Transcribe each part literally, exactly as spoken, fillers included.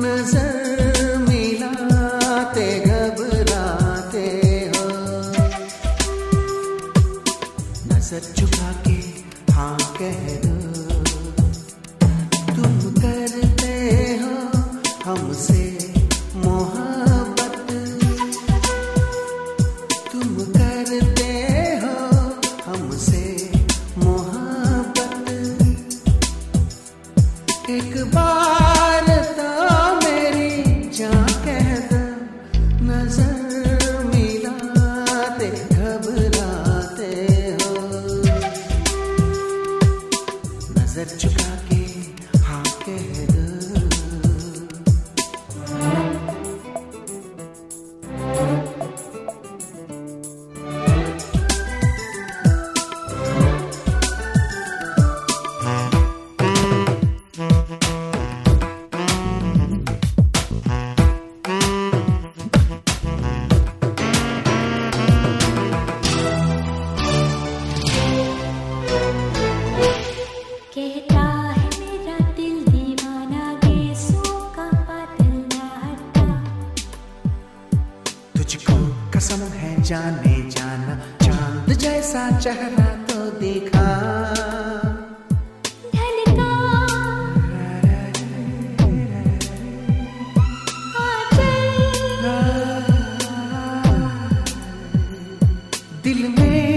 नजर मिलाते घबराते हो, नजर झुका के हाँ कह दो, तुम करते हो हमसे मोहब्बत, तुम करते हो हमसे मोहब्बत। एक बार तो मेरी जान कह दो, नजर मिलाते घबराते हो, नजर झुका के हाँ कह दो। कहता है मेरा दिल दीवाना, गेसों का बादल ना हटा, तुझको कसम है जाने जाना, चांद जैसा चेहरा तो देखा, ढलका दिल में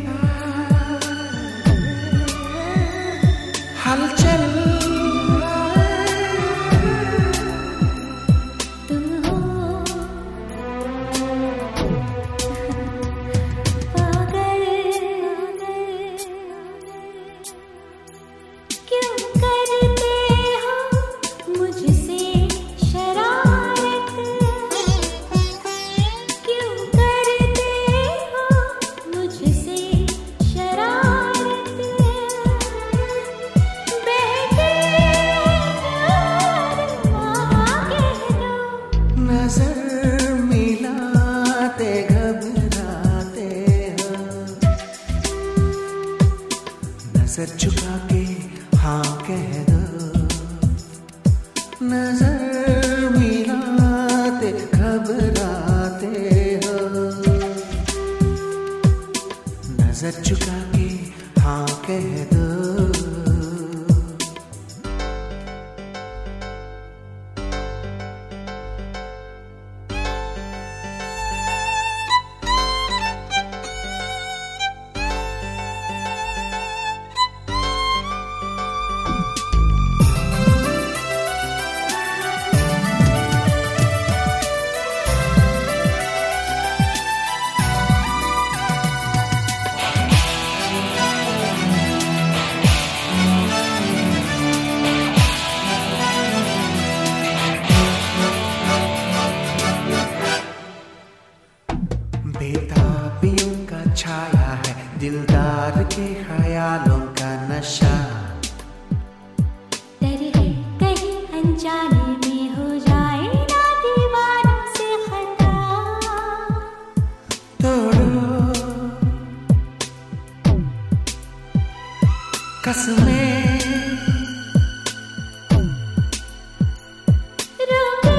हलचल, तुम हो पागल, क्यों करते हो मुझसे शरारत, क्यों करते हो मुझसे शरारत, बहके प्यार माँ कह दो, नजर मिलाते घबराते हो, नजर झुका के हाँ कह दो, नजर मिलाते घबराते हो, नजर झुका के हाँ कह दो। बेताबियों का छाया है दिलदार के ख्यालों का नशा, डर है कहीं अनजाने में हो जाए ना दीवारों से खता, तोड़ो कसमें, रोके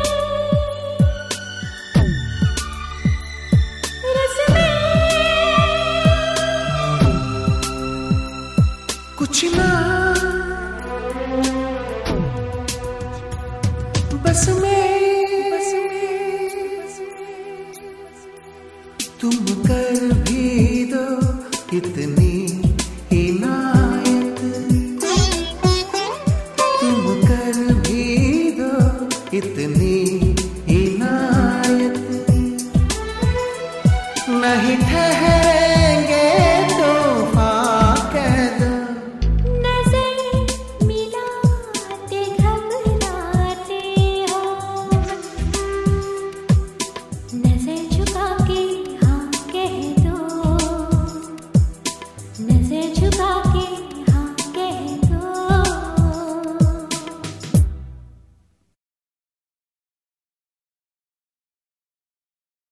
रस्में, कुछ ना बस में, बस में तुम कर भी दो इतनी इनायत, तुम कर भी दो इतनी इनायत, नहीं ठहरेंगे तूफान कह दो, नजर मिलाते घबराते हो, नजर झुका के हाँ कह दो, नजर झुका के